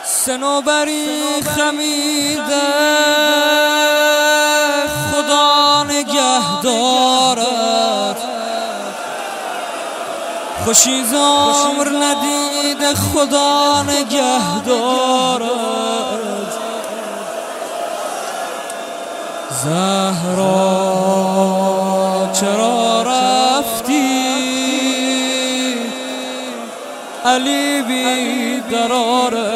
صنوبری خمیده خدا نگه دارد، خوشی زمر ندیده خدا نگه دارد. زهرا چرا رفتی علی بی قراره،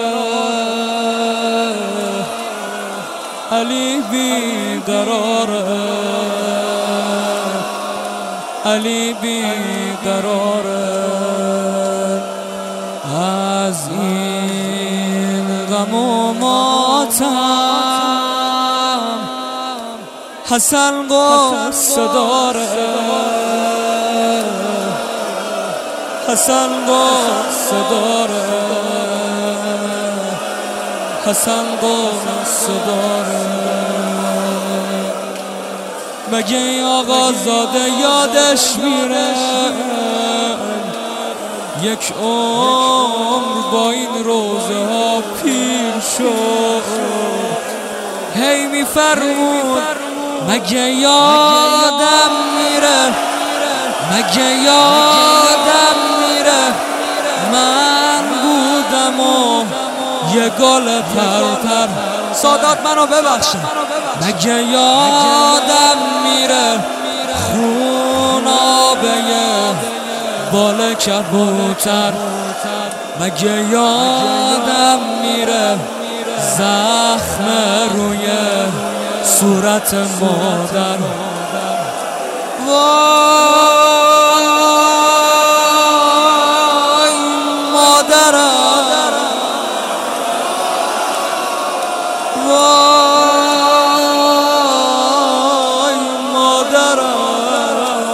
علی بی قراره، علی بی قراره. از این غم و ماتم حسن قصه داره، حسن قصه داره، حسن قصه داره. مگه این آقا زاده یادش میره یک عمر با این روزه ها پیر شد؟ هی میفرمود مگه یادم میره، مگه یادم میره من بودم و یه گل ترتر. سادات منو ببخشن. مگه یادم میره خون آبه بال کبوتر، مگه یادم میره زخم روی صورت مادر. وای مادرم، وای مادرم.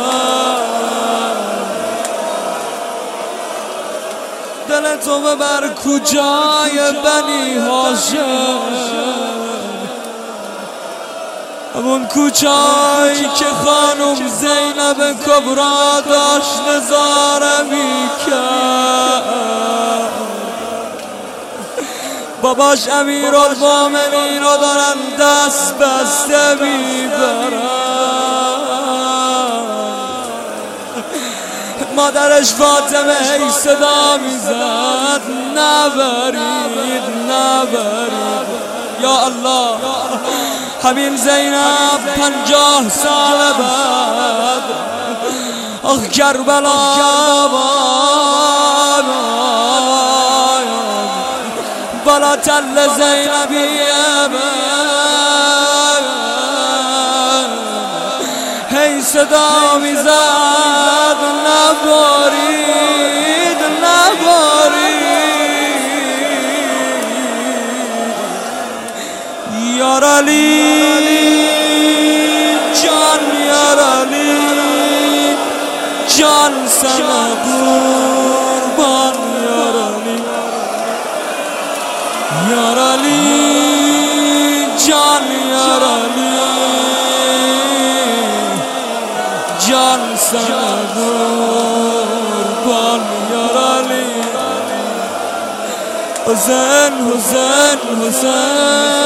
دل تو ببر کجای بنی هاشم، همون کوچایی که خانم زینب کبرا داشت نظاره میکرد. باباش امیرالمومنین رو دارن دست بسته میبرن، مادرش فاطمه ای صدا میزد نبرید نبرید. یا الله، همین زینب 50 سال بعد آخ کربلا بالا تل زینبیه هی صدا میزد نبارید نبارید. یار علی جان، یار علی جان سنا قربان. یار علی، یار علی جان، یار علی جان سنا قربان. یار علی حسین حسین حسین